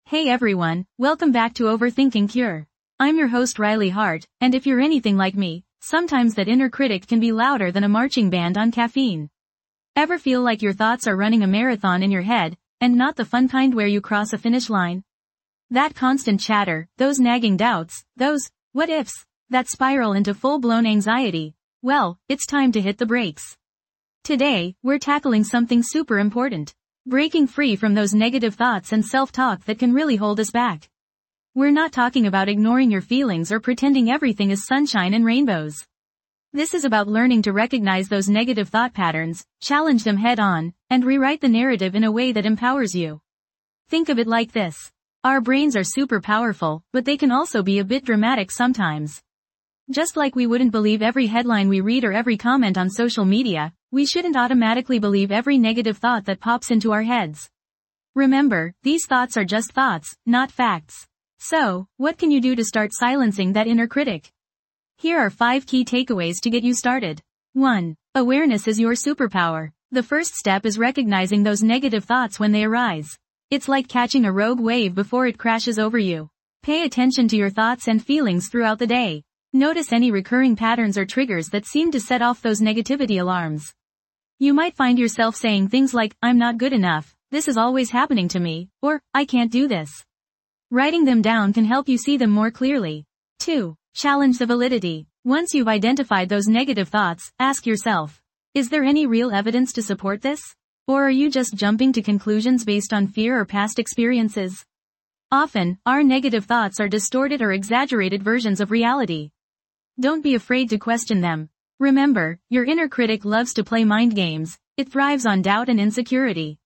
Hey everyone, welcome back to Overthinking Cure. I'm your host Riley Hart, and if you're anything like me, sometimes that inner critic can be louder than a marching band on caffeine. Ever feel like your thoughts are running a marathon in your head, and not the fun kind where you cross a finish line? That constant chatter, those nagging doubts, those what ifs, that spiral into full-blown anxiety. Well, it's time to hit the brakes. Today, we're tackling something super important. Breaking free from those negative thoughts and self-talk that can really hold us back. We're not talking about ignoring your feelings or pretending everything is sunshine and rainbows. This is about learning to recognize those negative thought patterns, challenge them head-on, and rewrite the narrative in a way that empowers you. Think of it like this. Our brains are super powerful, but they can also be a bit dramatic sometimes. Just like we wouldn't believe every headline we read or every comment on social media, we shouldn't automatically believe every negative thought that pops into our heads. Remember, these thoughts are just thoughts, not facts. So, what can you do to start silencing that inner critic? Here are 5 key takeaways to get you started. 1. Awareness is your superpower. The first step is recognizing those negative thoughts when they arise. It's like catching a rogue wave before it crashes over you. Pay attention to your thoughts and feelings throughout the day. Notice any recurring patterns or triggers that seem to set off those negativity alarms. You might find yourself saying things like, I'm not good enough, this is always happening to me, or, I can't do this. Writing them down can help you see them more clearly. 2. Challenge the validity. Once you've identified those negative thoughts, ask yourself, is there any real evidence to support this? Or are you just jumping to conclusions based on fear or past experiences? Often, our negative thoughts are distorted or exaggerated versions of reality. Don't be afraid to question them. Remember, your inner critic loves to play mind games. It thrives on doubt and insecurity.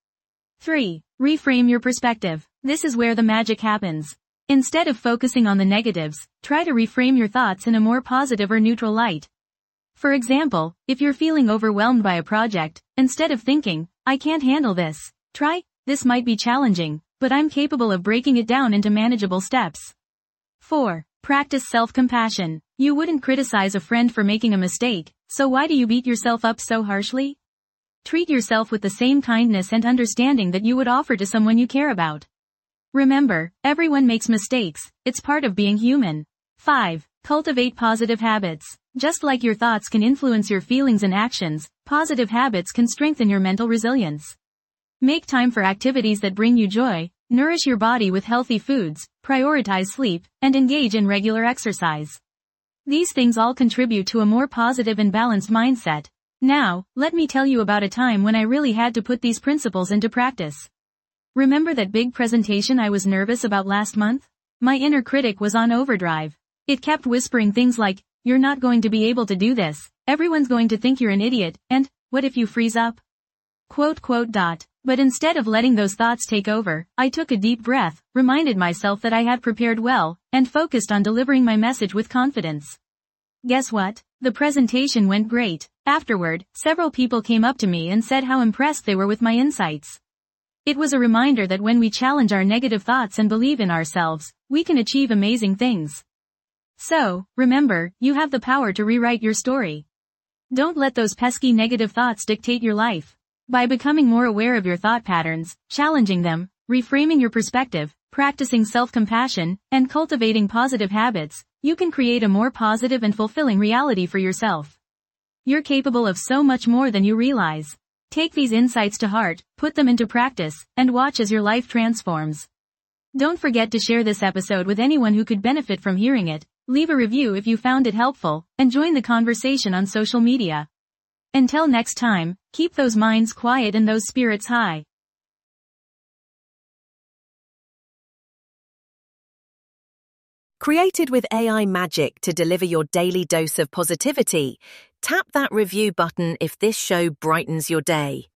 3. Reframe your perspective. This is where the magic happens. Instead of focusing on the negatives, try to reframe your thoughts in a more positive or neutral light. For example, if you're feeling overwhelmed by a project, instead of thinking, I can't handle this, try, this might be challenging, but I'm capable of breaking it down into manageable steps. 4. Practice self-compassion. You wouldn't criticize a friend for making a mistake, so why do you beat yourself up so harshly? Treat yourself with the same kindness and understanding that you would offer to someone you care about. Remember, everyone makes mistakes, it's part of being human. 5. Cultivate positive habits. Just like your thoughts can influence your feelings and actions, positive habits can strengthen your mental resilience. Make time for activities that bring you joy, nourish your body with healthy foods, prioritize sleep, and engage in regular exercise. These things all contribute to a more positive and balanced mindset. Now, let me tell you about a time when I really had to put these principles into practice. Remember that big presentation I was nervous about last month? My inner critic was on overdrive. It kept whispering things like, you're not going to be able to do this, everyone's going to think you're an idiot, and, what if you freeze up? ... But instead of letting those thoughts take over, I took a deep breath, reminded myself that I had prepared well, and focused on delivering my message with confidence. Guess what? The presentation went great. Afterward, several people came up to me and said how impressed they were with my insights. It was a reminder that when we challenge our negative thoughts and believe in ourselves, we can achieve amazing things. So, remember, you have the power to rewrite your story. Don't let those pesky negative thoughts dictate your life. By becoming more aware of your thought patterns, challenging them, reframing your perspective, practicing self-compassion, and cultivating positive habits, you can create a more positive and fulfilling reality for yourself. You're capable of so much more than you realize. Take these insights to heart, put them into practice, and watch as your life transforms. Don't forget to share this episode with anyone who could benefit from hearing it, leave a review if you found it helpful, and join the conversation on social media. Until next time, keep those minds quiet and those spirits high. Created with AI magic to deliver your daily dose of positivity, tap that review button if this show brightens your day.